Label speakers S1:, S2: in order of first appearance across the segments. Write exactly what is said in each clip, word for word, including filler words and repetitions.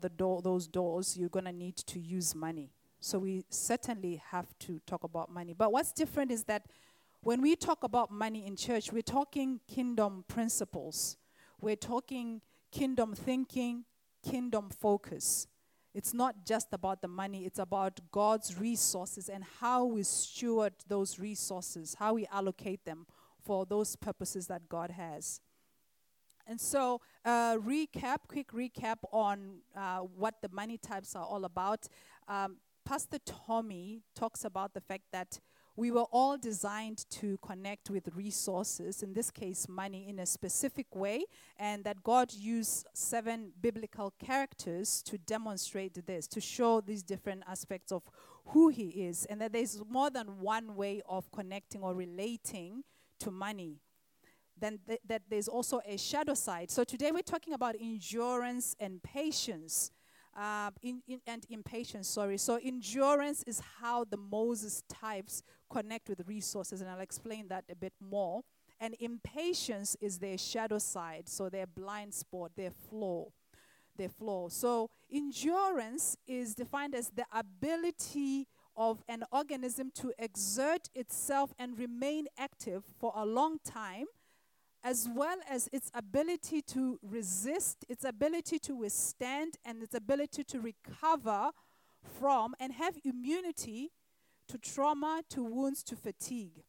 S1: the door, those doors, you're going to need to use money. So we certainly have to talk about money. But what's different is that when we talk about money in church, we're talking kingdom principles. We're talking kingdom thinking, kingdom focus. It's not just about the money, it's about God's resources and how we steward those resources, how we allocate them for those purposes that God has. And so, uh, recap, quick recap on uh, what the money types are all about. Um, Pastor Tommy talks about the fact that we were all designed to connect with resources, in this case money, in a specific way, and that God used seven biblical characters to demonstrate this, to show these different aspects of who He is, and that there's more than one way of connecting or relating to money. Then th- that there's also a shadow side. So today we're talking about endurance and patience. Uh, in, in, and impatience, sorry. So endurance is how the Moses types connect with resources, and I'll explain that a bit more. And impatience is their shadow side, so their blind spot, their flaw, their flaw. So endurance is defined as the ability of an organism to exert itself and remain active for a long time, as well as its ability to resist, its ability to withstand, and its ability to recover from and have immunity to trauma, to wounds, to fatigue.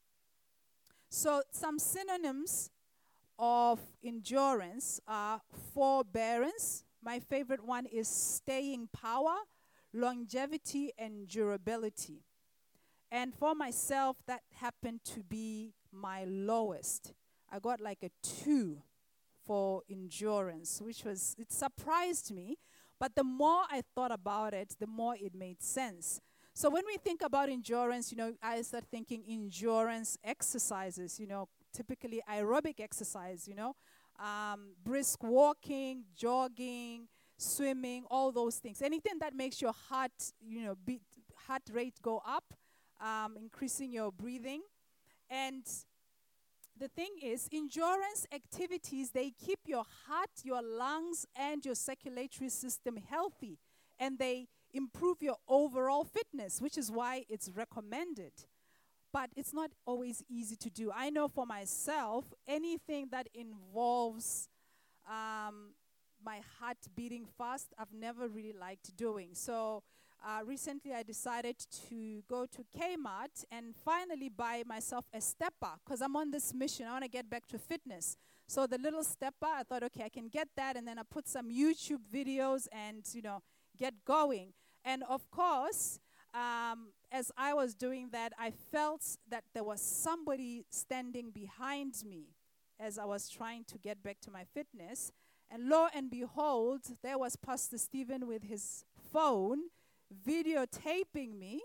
S1: So some synonyms of endurance are forbearance. My favorite one is staying power, longevity, and durability. And for myself, that happened to be my lowest. I got like a two for endurance, which was, it surprised me. But the more I thought about it, the more it made sense. So when we think about endurance, you know, I start thinking endurance exercises, you know, typically aerobic exercise, you know, um, brisk walking, jogging, swimming, all those things. Anything that makes your heart, you know, beat, heart rate go up, um, increasing your breathing. And the thing is, endurance activities, they keep your heart, your lungs, and your circulatory system healthy. And they improve your overall fitness, which is why it's recommended. But it's not always easy to do. I know for myself, anything that involves um, my heart beating fast, I've never really liked doing. So Uh, recently, I decided to go to Kmart and finally buy myself a stepper because I'm on this mission. I want to get back to fitness. So the little stepper, I thought, okay, I can get that, and then I put some YouTube videos and, you know, get going. And of course, um, as I was doing that, I felt that there was somebody standing behind me as I was trying to get back to my fitness. And lo and behold, there was Pastor Stephen with his phone videotaping me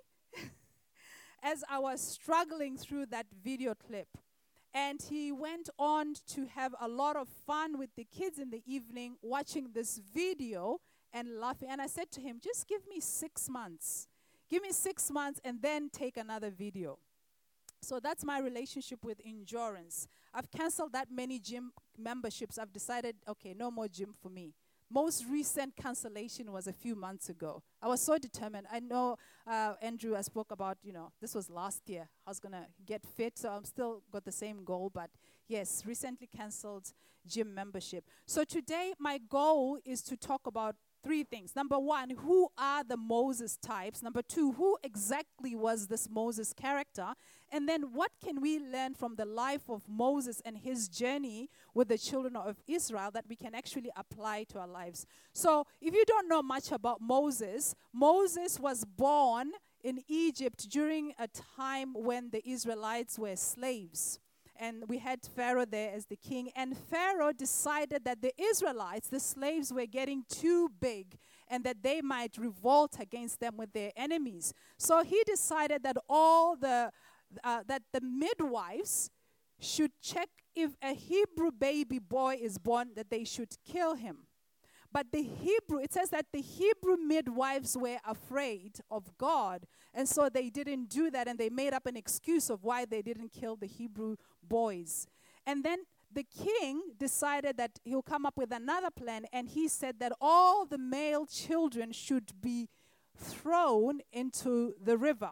S1: as I was struggling through that video clip. And he went on to have a lot of fun with the kids in the evening watching this video and laughing. And I said to him, just give me six months. Give me six months and then take another video. So that's my relationship with endurance. I've canceled that many gym memberships. I've decided, okay, no more gym for me. Most recent cancellation was a few months ago. I was so determined. I know uh, Andrew, I spoke about, you know, this was last year. I was going to get fit, so I'm still got the same goal. But yes, recently canceled gym membership. So today, my goal is to talk about three things. Number one, who are the Moses types? Number two, who exactly was this Moses character? And then what can we learn from the life of Moses and his journey with the children of Israel that we can actually apply to our lives? So if you don't know much about Moses, Moses was born in Egypt during a time when the Israelites were slaves. And we had Pharaoh there as the king. And Pharaoh decided that the Israelites, the slaves, were getting too big and that they might revolt against them with their enemies. So he decided that all the uh, that the midwives should check if a Hebrew baby boy is born, that they should kill him. But the Hebrew, it says that the Hebrew midwives were afraid of God, and so they didn't do that, and they made up an excuse of why they didn't kill the Hebrew boys. And then the king decided that he'll come up with another plan, and he said that all the male children should be thrown into the river.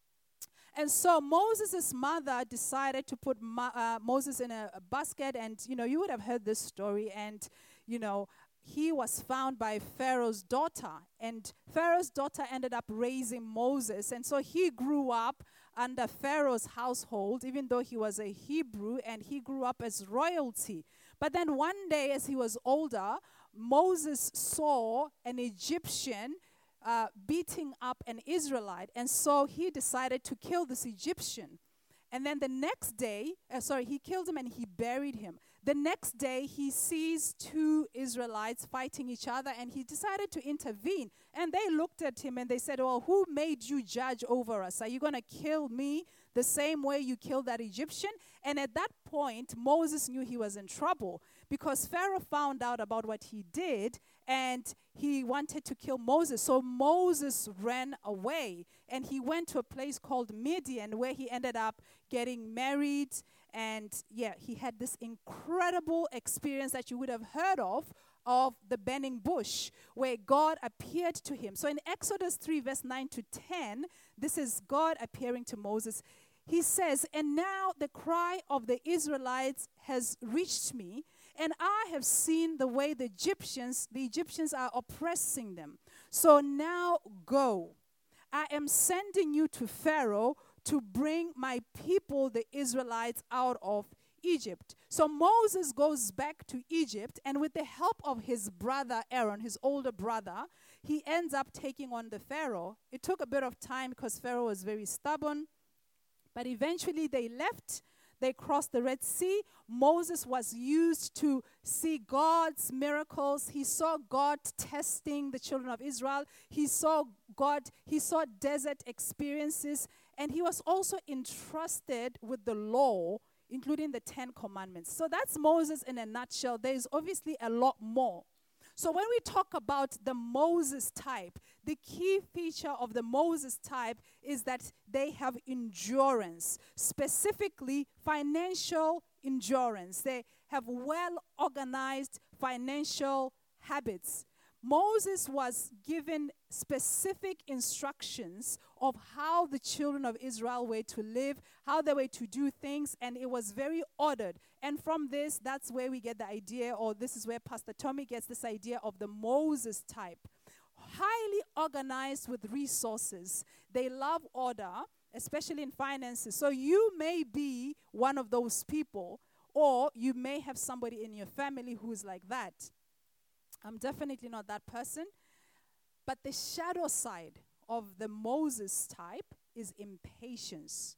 S1: And so Moses' mother decided to put Ma- uh, Moses in a, a basket, and, you know, you would have heard this story, and, you know, he was found by Pharaoh's daughter, and Pharaoh's daughter ended up raising Moses, and so he grew up under Pharaoh's household, even though he was a Hebrew, and he grew up as royalty. But then one day, as he was older, Moses saw an Egyptian uh, beating up an Israelite, and so he decided to kill this Egyptian. And then the next day, uh, sorry, he killed him and he buried him. The next day, he sees two Israelites fighting each other, and he decided to intervene. And they looked at him and they said, well, who made you judge over us? Are you going to kill me the same way you killed that Egyptian? And at that point, Moses knew he was in trouble, because Pharaoh found out about what he did, and he wanted to kill Moses. So Moses ran away, and he went to a place called Midian, where he ended up getting married. And yeah, he had this incredible experience that you would have heard of, of the burning bush, where God appeared to him. So in Exodus three, verse nine to ten, this is God appearing to Moses. He says, and now the cry of the Israelites has reached me, and I have seen the way the Egyptians, the Egyptians are oppressing them. So now go. I am sending you to Pharaoh to bring my people, the Israelites, out of Egypt. So Moses goes back to Egypt, and with the help of his brother Aaron, his older brother, he ends up taking on the Pharaoh. It took a bit of time because Pharaoh was very stubborn, but eventually they left. They crossed the Red Sea. Moses was used to see God's miracles. He saw God testing the children of Israel. He saw God, he saw desert experiences, and he was also entrusted with the law, including the Ten Commandments. So that's Moses in a nutshell. There is obviously a lot more. So when we talk about the Moses type, the key feature of the Moses type is that they have endurance, specifically financial endurance. They have well-organized financial habits. Moses was given specific instructions of how the children of Israel were to live, how they were to do things, and it was very ordered. And from this, that's where we get the idea, or this is where Pastor Tommy gets this idea of the Moses type. Highly organized with resources. They love order, especially in finances. So you may be one of those people, or you may have somebody in your family who's like that. I'm definitely not that person. But the shadow side of the Moses type is impatience.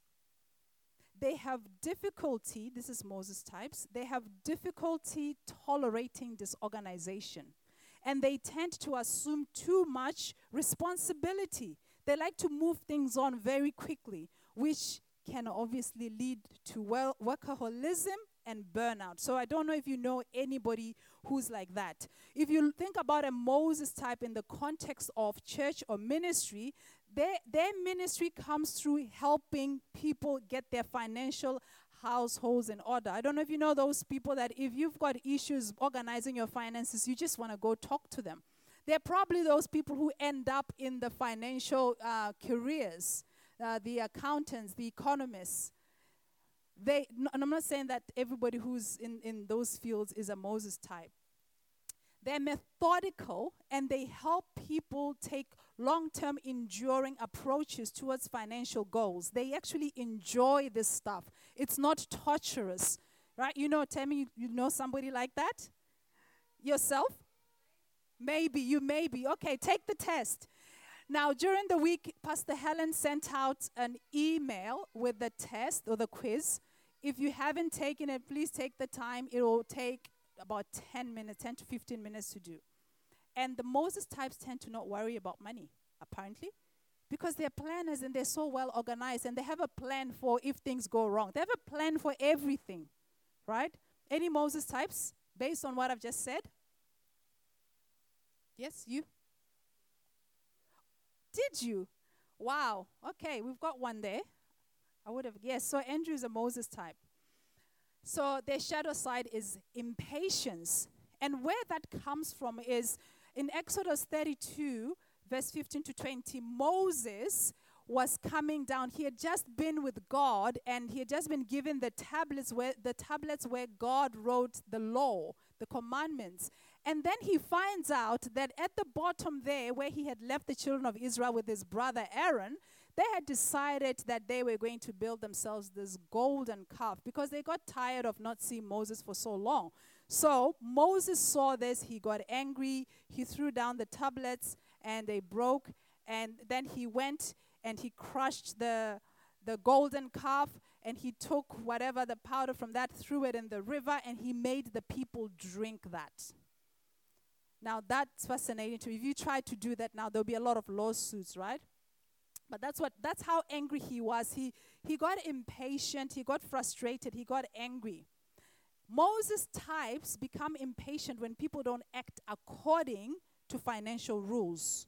S1: They have difficulty, this is Moses types, they have difficulty tolerating disorganization. And they tend to assume too much responsibility. They like to move things on very quickly, which can obviously lead to well, workaholism and burnout. So I don't know if you know anybody who's like that. If you think about a Moses type in the context of church or ministry, their, their ministry comes through helping people get their financial households in order. I don't know if you know those people that if you've got issues organizing your finances, you just want to go talk to them. They're probably those people who end up in the financial uh, careers, uh, the accountants, the economists. They, no, and I'm not saying that everybody who's in, in those fields is a Moses type. They're methodical, and they help people take long-term enduring approaches towards financial goals. They actually enjoy this stuff. It's not torturous, right? You know, tell me you, you know somebody like that? Yourself? Maybe, you may be. Okay, take the test. Now, during the week, Pastor Helen sent out an email with the test or the quiz. If you haven't taken it, please take the time. It will take about ten minutes, ten to fifteen minutes to do. And the Moses types tend to not worry about money, apparently, because they're planners and they're so well organized, and they have a plan for if things go wrong. They have a plan for everything, right? Any Moses types, based on what I've just said? Yes, you? Did you? Wow. Okay, we've got one there. I would have, yes, so Andrew is a Moses type. So their shadow side is impatience. And where that comes from is in Exodus thirty-two, verse fifteen to twenty, Moses was coming down. He had just been with God, and he had just been given the tablets where the tablets where God wrote the law, the commandments. And then he finds out that at the bottom there, where he had left the children of Israel with his brother Aaron, they had decided that they were going to build themselves this golden calf because they got tired of not seeing Moses for so long. So Moses saw this, he got angry, he threw down the tablets and they broke, and then he went and he crushed the the golden calf, and he took whatever the powder from that, threw it in the river, and he made the people drink that. Now that's fascinating to me. If you try to do that now, there'll be a lot of lawsuits, right? But that's what that's how angry he was. He he got impatient, he got frustrated, he got angry. Moses types become impatient when people don't act according to financial rules.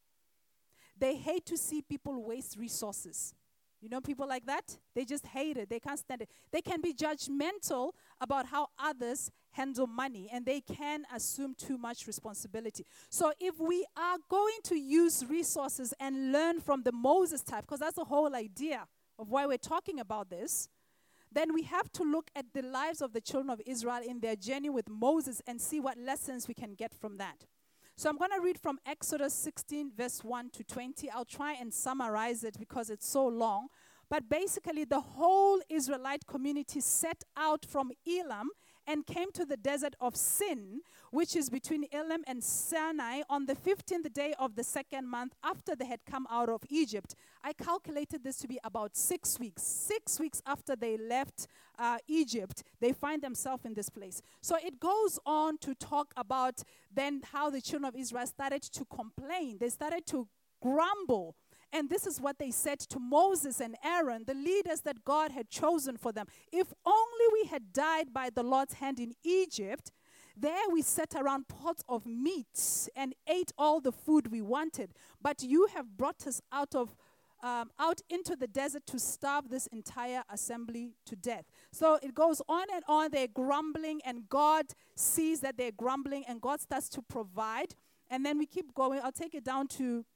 S1: They hate to see people waste resources. You know people like that? They just hate it. They can't stand it. They can be judgmental about how others handle money, and they can assume too much responsibility. So if we are going to use resources and learn from the Moses type, because that's the whole idea of why we're talking about this, then we have to look at the lives of the children of Israel in their journey with Moses and see what lessons we can get from that. So I'm going to read from Exodus sixteen, verse one to twenty. I'll try and summarize it because it's so long. But basically, the whole Israelite community set out from Elam and came to the desert of Sin, which is between Elam and Sinai, on the fifteenth day of the second month after they had come out of Egypt. I calculated this to be about six weeks. Six weeks after they left uh, Egypt, they find themselves in this place. So it goes on to talk about then how the children of Israel started to complain. They started to grumble. And this is what they said to Moses and Aaron, the leaders that God had chosen for them. If only we had died by the Lord's hand in Egypt, there we sat around pots of meat and ate all the food we wanted. But you have brought us out of um, out into the desert to starve this entire assembly to death. So it goes on and on. They're grumbling, and God sees that they're grumbling, and God starts to provide. And then we keep going. I'll take it down to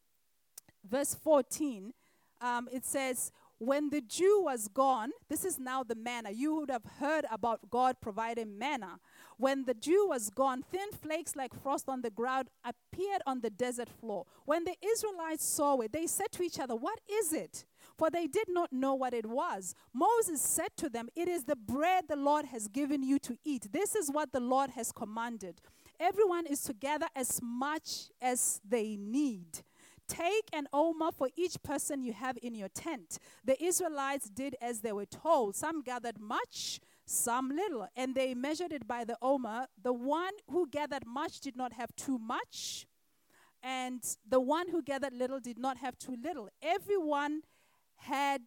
S1: verse fourteen. Um, it says, when the dew was gone, this is now the manna. You would have heard about God providing manna. When the dew was gone, thin flakes like frost on the ground appeared on the desert floor. When the Israelites saw it, they said to each other, what is it? For they did not know what it was. Moses said to them, it is the bread the Lord has given you to eat. This is what the Lord has commanded. Everyone is to gather as much as they need. Take an omer for each person you have in your tent. The Israelites did as they were told. Some gathered much, some little, and they measured it by the omer. The one who gathered much did not have too much, and the one who gathered little did not have too little. Everyone had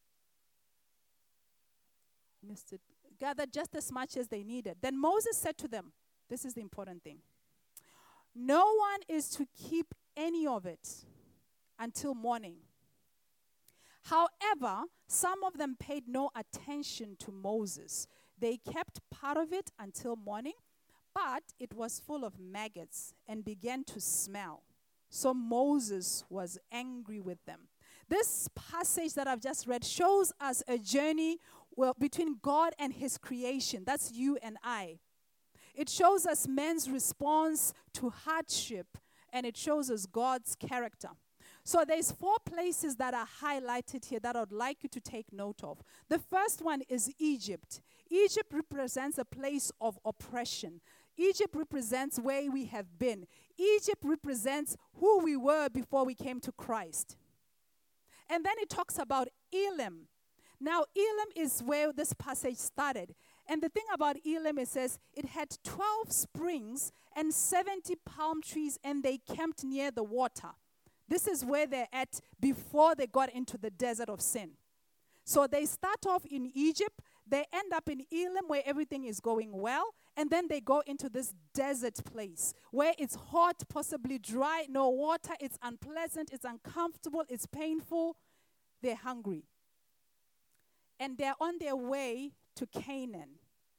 S1: missed it, gathered just as much as they needed. Then Moses said to them, this is the important thing, no one is to keep any of it until morning. However, some of them paid no attention to Moses. They kept part of it until morning, but it was full of maggots and began to smell. So Moses was angry with them. This passage that I've just read shows us a journey well, between God and his creation. That's you and I. It shows us man's response to hardship, and it shows us God's character. So there's four places that are highlighted here that I would like you to take note of. The first one is Egypt. Egypt represents a place of oppression. Egypt represents where we have been. Egypt represents who we were before we came to Christ. And then it talks about Elam. Now, Elam is where this passage started. And the thing about Elam, it says it had twelve springs and seventy palm trees, and they camped near the water. This is where they're at before they got into the desert of sin. So they start off in Egypt, they end up in Elam where everything is going well, and then they go into this desert place where it's hot, possibly dry, no water, it's unpleasant, it's uncomfortable, it's painful, they're hungry. And they're on their way to Canaan.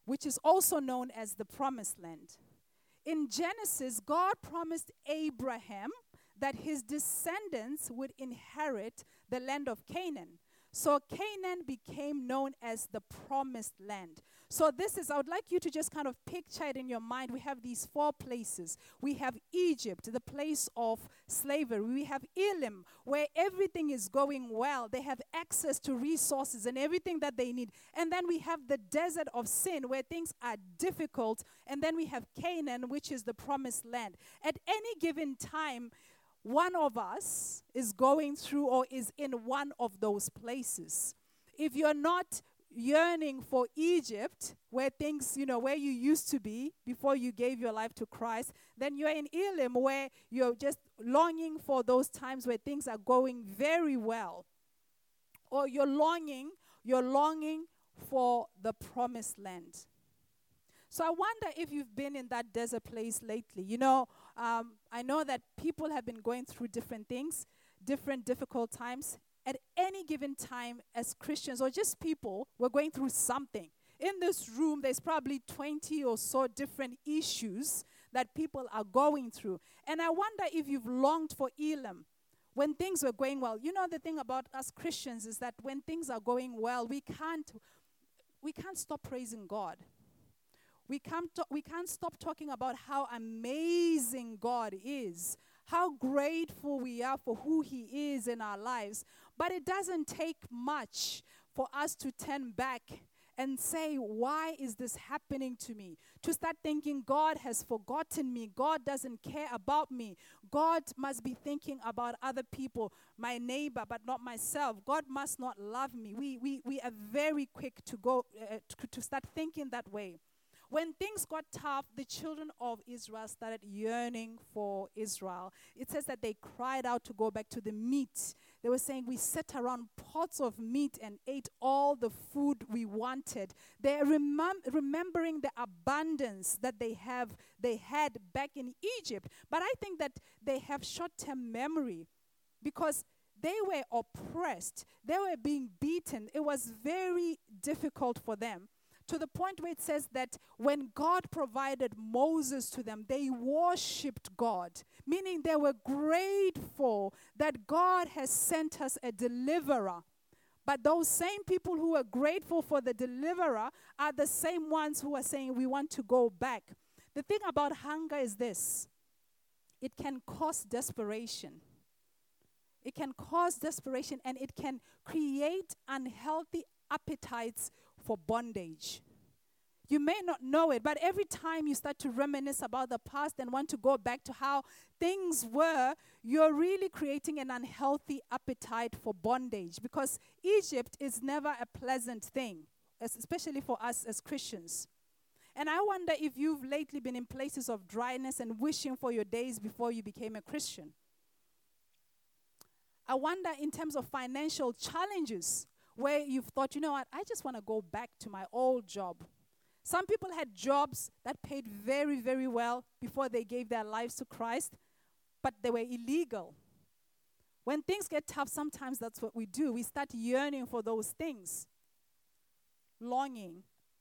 S1: which is also known as the Promised Land. In Genesis, God promised Abraham that his descendants would inherit the land of Canaan. So Canaan became known as the Promised Land. So this is, I would like you to just kind of picture it in your mind. We have these four places. We have Egypt, the place of slavery. We have Elim, where everything is going well. They have access to resources and everything that they need. And then we have the desert of sin, where things are difficult. And then we have Canaan, which is the Promised Land. At any given time, one of us is going through or is in one of those places. If you're not yearning for Egypt, where things, you know, where you used to be before you gave your life to Christ, then you're in Elim, where you're just longing for those times where things are going very well. Or you're longing, you're longing for the Promised Land. So I wonder if you've been in that desert place lately. You know, um, I know that people have been going through different things, different difficult times. At any given time, as Christians or just people, we're going through something. In this room, there's probably twenty or so different issues that people are going through. And I wonder if you've longed for Elim when things were going well. You know, the thing about us Christians is that when things are going well, we can't, we can't stop praising God. We can't, to- we can't stop talking about how amazing God is, how grateful we are for who He is in our lives. But it doesn't take much for us to turn back and say, why is this happening to me? To start thinking, God has forgotten me. God doesn't care about me. God must be thinking about other people, my neighbor, but not myself. God must not love me. We, we, we are very quick to go uh, to, to start thinking that way. When things got tough, the children of Israel started yearning for Israel. It says that they cried out to go back to the meat. They were saying, we sat around pots of meat and ate all the food we wanted. They're remem- remembering the abundance that they have, they had back in Egypt. But I think that they have short-term memory because they were oppressed. They were being beaten. It was very difficult for them, to the point where it says that when God provided Moses to them, they worshipped God, meaning they were grateful that God has sent us a deliverer. But those same people who are grateful for the deliverer are the same ones who are saying, we want to go back. The thing about hunger is this: it can cause desperation. It can cause desperation, and it can create unhealthy appetites for bondage. You may not know it, but every time you start to reminisce about the past and want to go back to how things were, you're really creating an unhealthy appetite for bondage, because Egypt is never a pleasant thing, especially for us as Christians. And I wonder if you've lately been in places of dryness and wishing for your days before you became a Christian. I wonder in terms of financial challenges, where you've thought, you know what, I just want to go back to my old job. Some people had jobs that paid very, very well before they gave their lives to Christ, but they were illegal. When things get tough, sometimes that's what we do. We start yearning for those things, longing.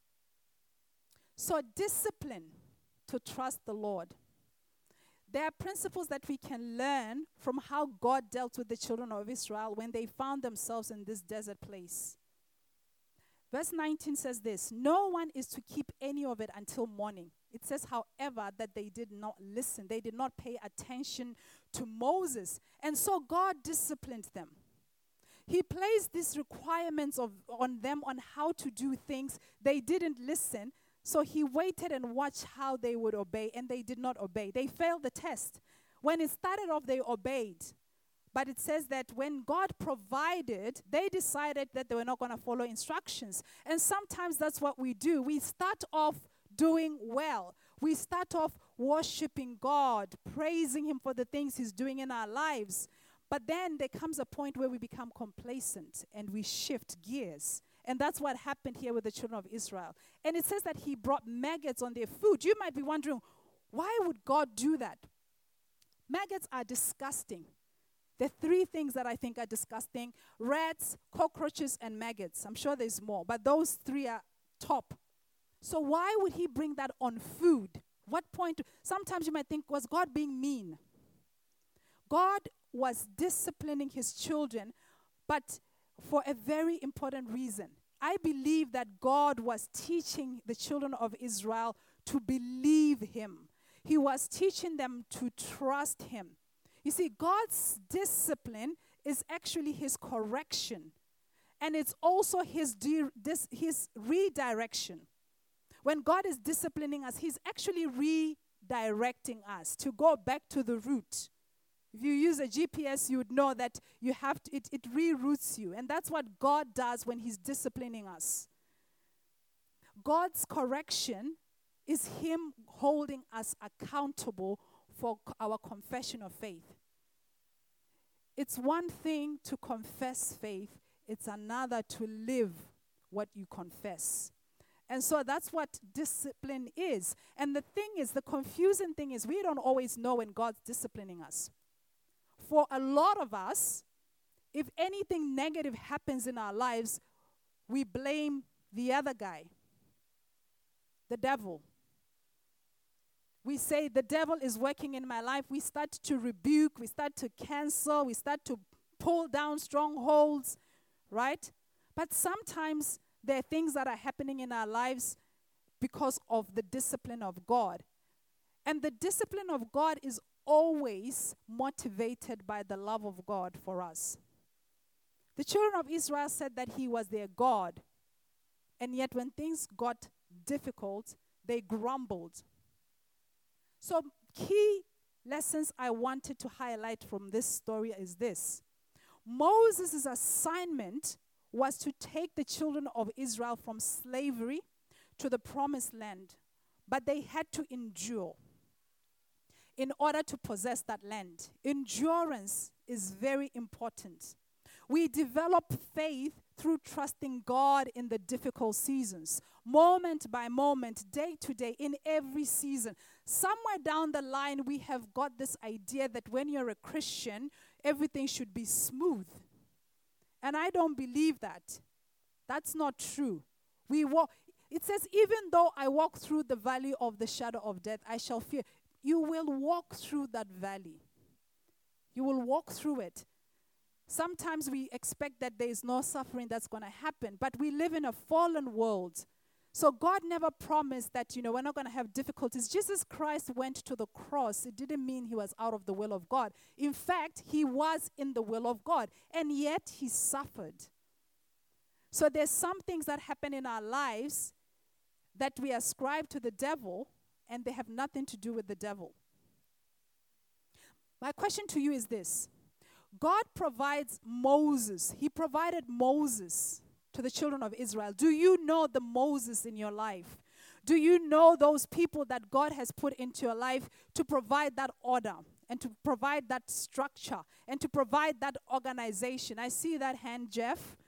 S1: So discipline to trust the Lord. There are principles that we can learn from how God dealt with the children of Israel when they found themselves in this desert place. Verse nineteen says this: no one is to keep any of it until morning. It says, however, that they did not listen. They did not pay attention to Moses. And so God disciplined them. He placed these requirements of, on them on how to do things. They didn't listen. So he waited and watched how they would obey, and they did not obey. They failed the test. When it started off, they obeyed. But it says that when God provided, they decided that they were not going to follow instructions. And sometimes that's what we do. We start off doing well. We start off worshiping God, praising Him for the things He's doing in our lives. But then there comes a point where we become complacent and we shift gears. And that's what happened here with the children of Israel. And it says that He brought maggots on their food. You might be wondering, why would God do that? Maggots are disgusting. There are three things that I think are disgusting: rats, cockroaches, and maggots. I'm sure there's more, but those three are top. So why would he bring that on food? What point? Sometimes you might think, was God being mean? God was disciplining his children, but for a very important reason. I believe that God was teaching the children of Israel to believe him. He was teaching them to trust him. You see, God's discipline is actually his correction. And it's also his, de- dis- his redirection. When God is disciplining us, he's actually redirecting us to go back to the root. If you use a G P S, you would know that you have to, it, it reroutes you. And that's what God does when he's disciplining us. God's correction is him holding us accountable for our confession of faith. It's one thing to confess faith. It's another to live what you confess. And so that's what discipline is. And the thing is, the confusing thing is, we don't always know when God's disciplining us. For a lot of us, if anything negative happens in our lives, we blame the other guy, the devil. We say, the devil is working in my life. We start to rebuke, we start to cancel, we start to pull down strongholds, right? But sometimes there are things that are happening in our lives because of the discipline of God. And the discipline of God is always motivated by the love of God for us. The children of Israel said that he was their God. And yet when things got difficult, they grumbled. So key lessons I wanted to highlight from this story is this. Moses' assignment was to take the children of Israel from slavery to the promised land. But they had to endure in order to possess that land. Endurance is very important. We develop faith through trusting God in the difficult seasons, moment by moment, day to day, in every season. Somewhere down the line, we have got this idea that when you're a Christian, everything should be smooth. And I don't believe that. That's not true. We walk. It says, even though I walk through the valley of the shadow of death, I shall fear. You will walk through that valley. You will walk through it. Sometimes we expect that there is no suffering that's going to happen, but we live in a fallen world. So God never promised that, you know, we're not going to have difficulties. Jesus Christ went to the cross. It didn't mean he was out of the will of God. In fact, he was in the will of God, and yet he suffered. So there's some things that happen in our lives that we ascribe to the devil, and they have nothing to do with the devil. My question to you is this. God provides Moses. He provided Moses to the children of Israel. Do you know the Moses in your life? Do you know those people that God has put into your life to provide that order and to provide that structure and to provide that organization? I see that hand, Jeff.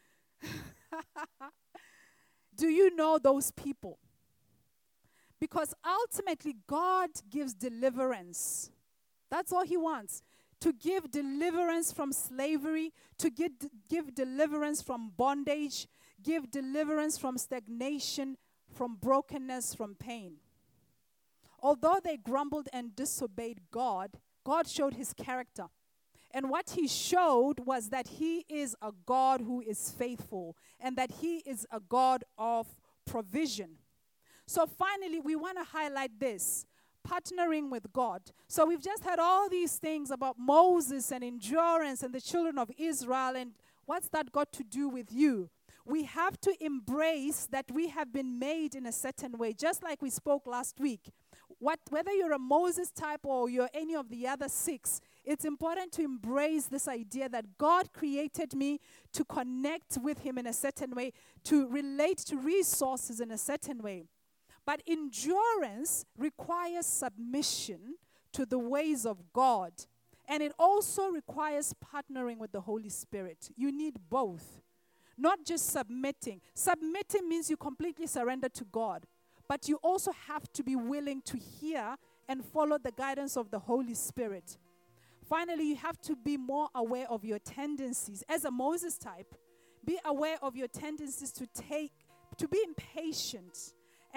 S1: Do you know those people? Because ultimately, God gives deliverance. That's all he wants. To give deliverance from slavery, to give, give deliverance from bondage, give deliverance from stagnation, from brokenness, from pain. Although they grumbled and disobeyed God, God showed his character. And what he showed was that he is a God who is faithful and that he is a God of provision. So finally, we want to highlight this. Partnering with God. So we've just had all these things about Moses and endurance and the children of Israel, and what's that got to do with you? We have to embrace that we have been made in a certain way, just like we spoke last week. What, whether you're a Moses type or you're any of the other six, it's important to embrace this idea that God created me to connect with him in a certain way, to relate to resources in a certain way. But endurance requires submission to the ways of God. And it also requires partnering with the Holy Spirit. You need both. Not just submitting. Submitting means you completely surrender to God. But you also have to be willing to hear and follow the guidance of the Holy Spirit. Finally, you have to be more aware of your tendencies. As a Moses type, be aware of your tendencies to take, to be impatient,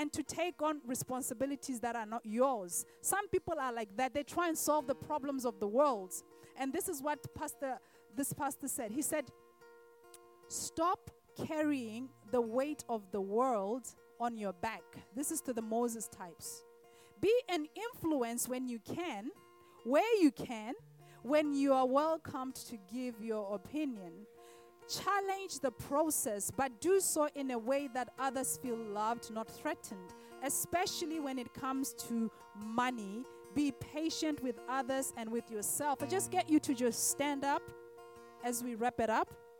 S1: and to take on responsibilities that are not yours. Some people are like that. They try and solve the problems of the world. And this is what pastor, this pastor said. He said, stop carrying the weight of the world on your back. This is to the Moses types. Be an influence when you can, where you can, when you are welcomed to give your opinion. Challenge the process, but do so in a way that others feel loved, not threatened, especially when it comes to money. Be patient with others and with yourself. I just get you to just stand up as we wrap it up.